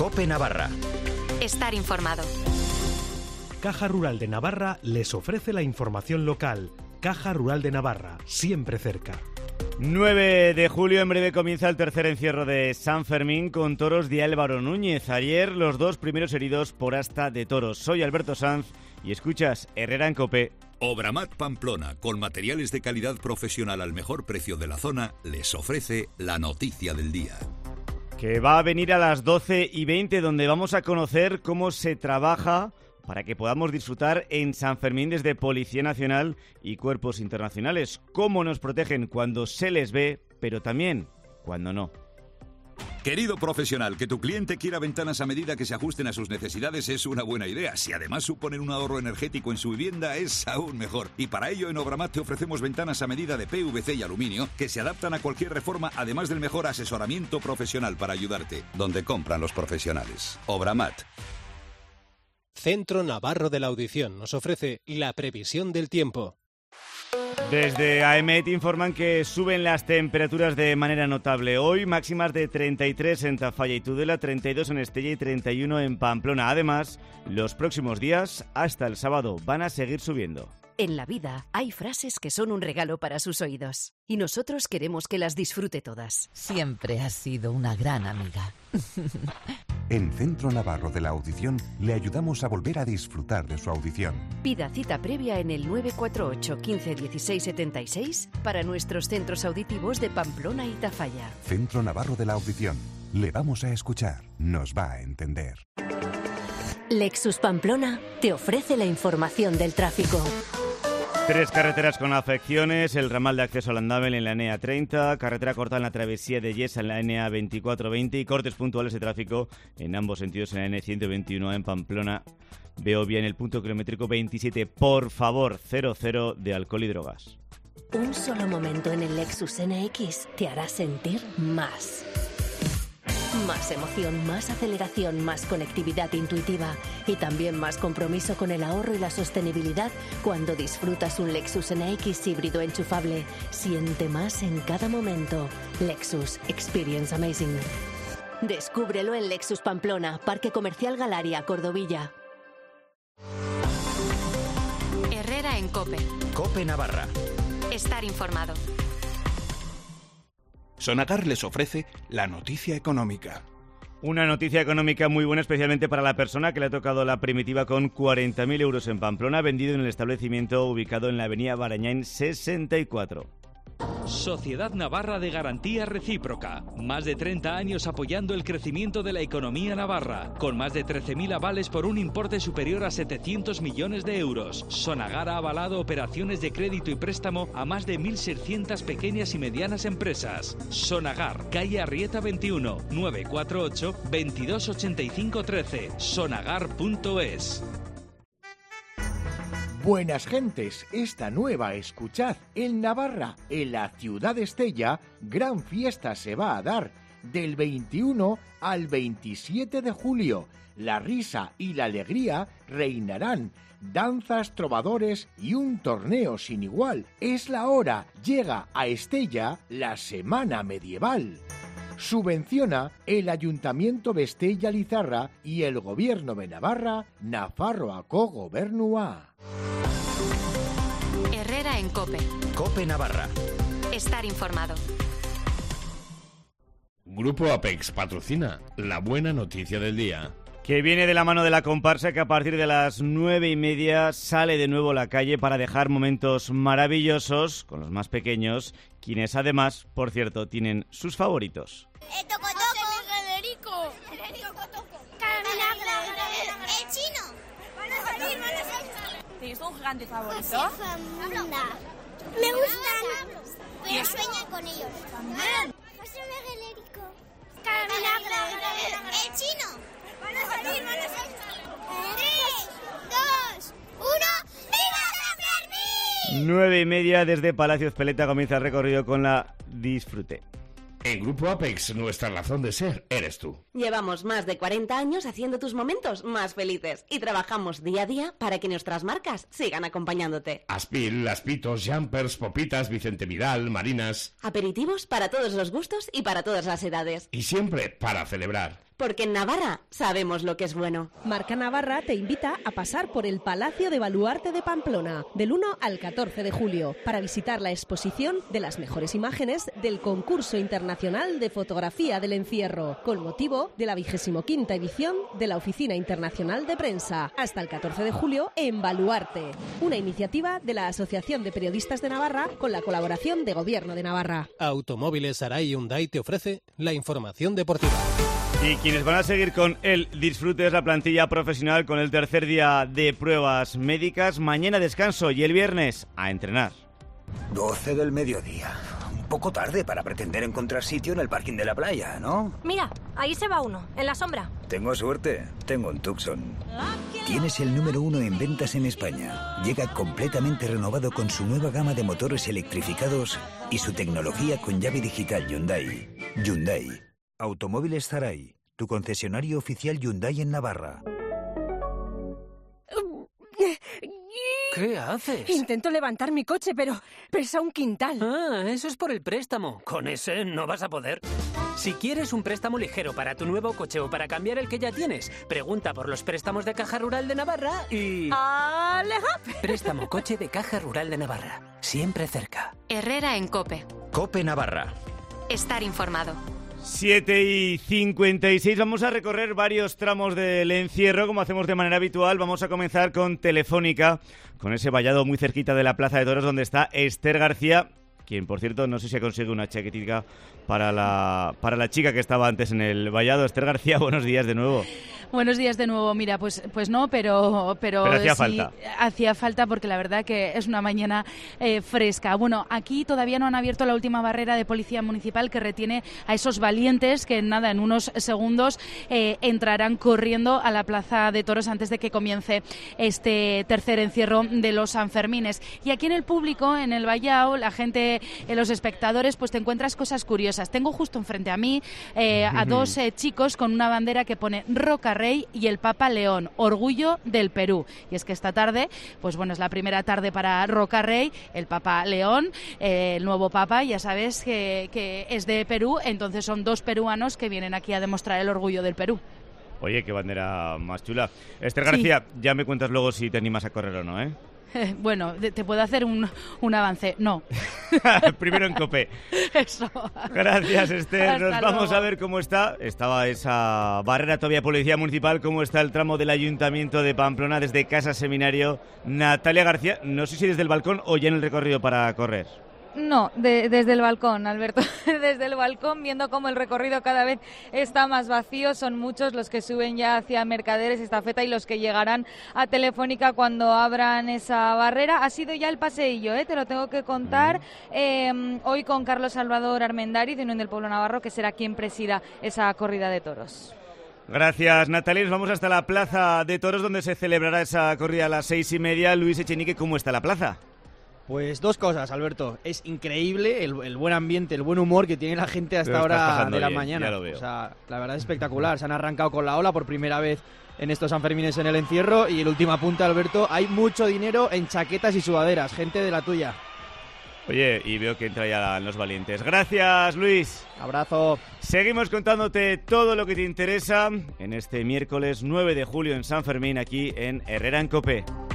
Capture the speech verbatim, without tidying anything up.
COPE Navarra. Estar informado. Caja Rural de Navarra les ofrece la información local. Caja Rural de Navarra, siempre cerca. nueve de julio, en breve comienza el tercer encierro de San Fermín con toros de Álvaro Núñez. Ayer los dos primeros heridos por asta de toros. Soy Alberto Sanz y escuchas Herrera en COPE. Obramat Pamplona, con materiales de calidad profesional al mejor precio de la zona, les ofrece la noticia del día. Que va a venir a las doce y veinte, donde vamos a conocer cómo se trabaja para que podamos disfrutar en San Fermín desde Policía Nacional y cuerpos internacionales. Cómo nos protegen cuando se les ve, pero también cuando no. Querido profesional, que tu cliente quiera ventanas a medida que se ajusten a sus necesidades es una buena idea. Si además suponen un ahorro energético en su vivienda, es aún mejor. Y para ello en Obramat te ofrecemos ventanas a medida de P V C y aluminio que se adaptan a cualquier reforma, además del mejor asesoramiento profesional para ayudarte. Donde compran los profesionales. Obramat. Centro Navarro de la Audición nos ofrece la previsión del tiempo. Desde AEMET informan que suben las temperaturas de manera notable. Hoy máximas de treinta y tres en Tafalla y Tudela, treinta y dos en Estella y treinta y uno en Pamplona. Además, los próximos días, hasta el sábado, van a seguir subiendo. En la vida hay frases que son un regalo para sus oídos y nosotros queremos que las disfrute todas. Siempre has sido una gran amiga. En Centro Navarro de la Audición le ayudamos a volver a disfrutar de su audición. Pida cita previa en el nueve cuatro ocho, quince, dieciséis, setenta y seis para nuestros centros auditivos de Pamplona y Tafalla. Centro Navarro de la Audición. Le vamos a escuchar. Nos va a entender. Lexus Pamplona te ofrece la información del tráfico. Tres carreteras con afecciones, el ramal de acceso al Andamel en la N A treinta, carretera cortada en la travesía de Yesa en la N A veinticuatro veinte y cortes puntuales de tráfico en ambos sentidos en la N ciento veintiuno en Pamplona. Veo bien el punto kilométrico veintisiete. Por favor, cero cero de alcohol y drogas. Un solo momento en el Lexus N X te hará sentir más. Más emoción, más aceleración, más conectividad intuitiva y también más compromiso con el ahorro y la sostenibilidad cuando disfrutas un Lexus N X híbrido enchufable. Siente más en cada momento. Lexus Experience Amazing. Descúbrelo en Lexus Pamplona, Parque Comercial Galaria, Cordovilla. Herrera en COPE. COPE Navarra. Estar informado. Sonagar les ofrece la noticia económica. Una noticia económica muy buena, especialmente para la persona que le ha tocado la primitiva con cuarenta mil euros en Pamplona, vendido en el establecimiento ubicado en la avenida Barañáin sesenta y cuatro. Sociedad Navarra de Garantía Recíproca. Más de treinta años apoyando el crecimiento de la economía navarra, con más de trece mil avales por un importe superior a setecientos millones de euros. Sonagar ha avalado operaciones de crédito y préstamo a más de mil seiscientas pequeñas y medianas empresas. Sonagar, calle Arrieta veintiuno, nueve cuatro ocho, veintidós ochenta y cinco trece. sonagar punto es. Buenas gentes, esta nueva escuchad, en Navarra, en la ciudad de Estella, gran fiesta se va a dar, del veintiuno al veintisiete de julio. La risa y la alegría reinarán, danzas, trovadores y un torneo sin igual. Es la hora, llega a Estella la Semana Medieval. Subvenciona el Ayuntamiento de Estella-Lizarra y el Gobierno de Navarra, Nafarroako Gobernua. Herrera en COPE. COPE Navarra. Estar informado. Grupo Apex patrocina la buena noticia del día. Que viene de la mano de la comparsa que a partir de las nueve y media sale de nuevo a la calle para dejar momentos maravillosos con los más pequeños, quienes además, por cierto, tienen sus favoritos. ¡El toco toco! ¡El genérico! ¡El toco toco! ¡El chino! ¡Van a salir, van a salir! ¿Tenéis un gigante favorito? Fanda. Me gustan, pero sueño con ellos. También. José Genérico. ¡El chino! ¡Van a salir, van a salir! ¡Tres, dos, uno! ¡Viva San Fermín! Nueve y media desde Palacio Ezpeleta comienza el recorrido con la Disfrute. En Grupo Apex, nuestra razón de ser eres tú. Llevamos más de cuarenta años haciendo tus momentos más felices y trabajamos día a día para que nuestras marcas sigan acompañándote. Aspil, Aspitos, Jumpers, Popitas, Vicente Vidal, Marinas. Aperitivos para todos los gustos y para todas las edades. Y siempre para celebrar. porque en Navarra sabemos lo que es bueno. Marca Navarra te invita a pasar por el Palacio de Baluarte de Pamplona del uno al catorce de julio para visitar la exposición de las mejores imágenes del concurso internacional de fotografía del encierro, con motivo de la vigésimo quinta edición de la Oficina Internacional de Prensa, hasta el catorce de julio en Baluarte, una iniciativa de la Asociación de Periodistas de Navarra con la colaboración de Gobierno de Navarra. Automóviles Arai Hyundai te ofrece la información deportiva. Y quienes van a seguir con el disfrute es la plantilla profesional con el tercer día de pruebas médicas. Mañana descanso y el viernes a entrenar. doce del mediodía. Un poco tarde para pretender encontrar sitio en el parking de la playa, ¿no? Mira, ahí se va uno, en la sombra. Tengo suerte. Tengo un Tucson. Tienes el número uno en ventas en España. Llega completamente renovado con su nueva gama de motores electrificados y su tecnología con llave digital Hyundai. Hyundai. Automóviles Zaray, tu concesionario oficial Hyundai en Navarra. ¿Qué haces? Intento levantar mi coche, pero pesa un quintal. Ah, eso es por el préstamo. Con ese no vas a poder. Si quieres un préstamo ligero para tu nuevo coche o para cambiar el que ya tienes, pregunta por los préstamos de Caja Rural de Navarra y... ¡Aleja! Préstamo coche de Caja Rural de Navarra. Siempre cerca. Herrera en COPE. COPE Navarra. Estar informado. siete y cincuenta y seis, vamos a recorrer varios tramos del encierro, como hacemos de manera habitual. Vamos a comenzar con Telefónica, con ese vallado muy cerquita de la Plaza de Toros, donde está Esther García, quien, por cierto, no sé si ha conseguido una chaquetita para la, para la chica que estaba antes en el vallado. Esther García, buenos días de nuevo. Buenos días de nuevo. Mira, pues pues no, pero pero, pero hacía sí, falta. Hacía falta porque la verdad que es una mañana eh, fresca. Bueno, aquí todavía no han abierto la última barrera de policía municipal que retiene a esos valientes que nada, en unos segundos eh, entrarán corriendo a la Plaza de Toros antes de que comience este tercer encierro de los Sanfermines. Y aquí en el público, en el vallado, la gente, eh, los espectadores, pues te encuentras cosas curiosas. Tengo justo enfrente a mí eh, a dos eh, chicos con una bandera que pone Roca Rey y el Papa León, orgullo del Perú. Y es que esta tarde, pues bueno, es la primera tarde para Roca Rey, el Papa León, eh, el nuevo Papa, ya sabes que, que es de Perú, entonces son dos peruanos que vienen aquí a demostrar el orgullo del Perú. Oye, qué bandera más chula. Esther García, sí. Ya me cuentas luego si te animas a correr o no, ¿eh? Bueno, te puedo hacer un, un avance. No. Primero en COPE. Eso. Gracias, Esther. Hasta Nos vamos luego. a ver cómo está. Estaba esa barrera todavía policía municipal. Cómo está el tramo del Ayuntamiento de Pamplona desde Casa Seminario. Natalia García, no sé si desde el balcón o ya en el recorrido para correr. No, de, desde el balcón, Alberto, desde el balcón, viendo cómo el recorrido cada vez está más vacío. Son muchos los que suben ya hacia Mercaderes, Estafeta, y los que llegarán a Telefónica cuando abran esa barrera. Ha sido ya el paseillo, ¿eh? Te lo tengo que contar, eh, hoy con Carlos Salvador Armendáriz, de Unión del Pueblo Navarro, que será quien presida esa corrida de toros. Gracias, Natalia. Nos vamos hasta la Plaza de Toros, donde se celebrará esa corrida a las seis y media. Luis Echenique, ¿cómo está la plaza? Pues dos cosas, Alberto. Es increíble el, el buen ambiente, el buen humor que tiene la gente hasta ahora de la bien, mañana. Ya lo veo. O sea, la verdad es espectacular. Se han arrancado con la ola por primera vez en estos Sanfermines en el encierro. Y el último apunte, Alberto, hay mucho dinero en chaquetas y sudaderas. Gente de la tuya. Oye, y veo que entra ya los valientes. Gracias, Luis. Abrazo. Seguimos contándote todo lo que te interesa en este miércoles nueve de julio en San Fermín, aquí en Herrera en COPE.